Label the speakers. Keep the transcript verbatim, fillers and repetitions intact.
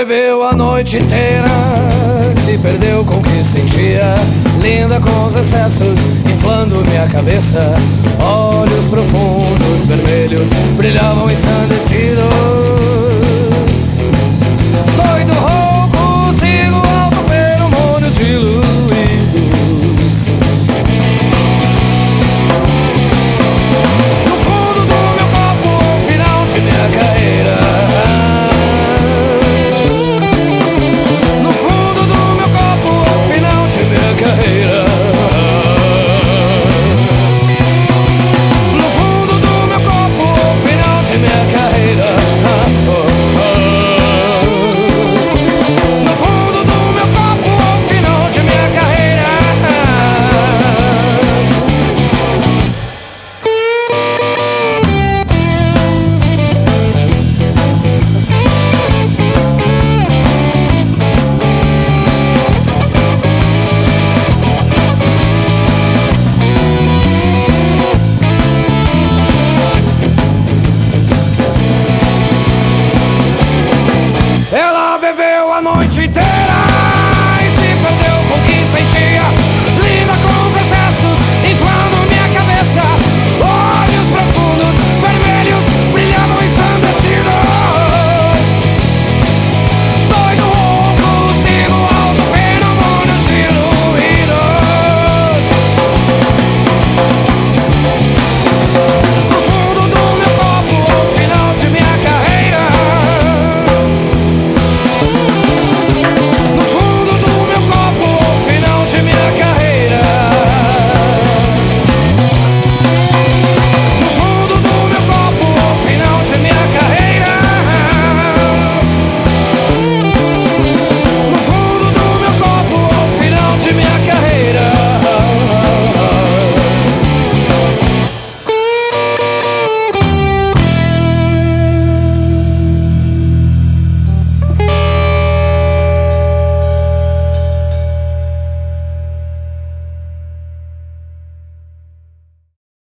Speaker 1: bebeu a noite inteira, se perdeu com o que sentia, linda com os excessos, inflando minha cabeça. Olhos profundos, vermelhos, brilhavam ensandecidos. Doido, rouco, sigo alto feromônios diluídos. No fundo do meu copo, ao final de minha carreira. No fundo do meu copo, ao final de minha carreira. No fundo do meu copo, ao final de minha carreira. No fundo do meu copo, ao final de minha carreira. Ela bebeu a noite inteira,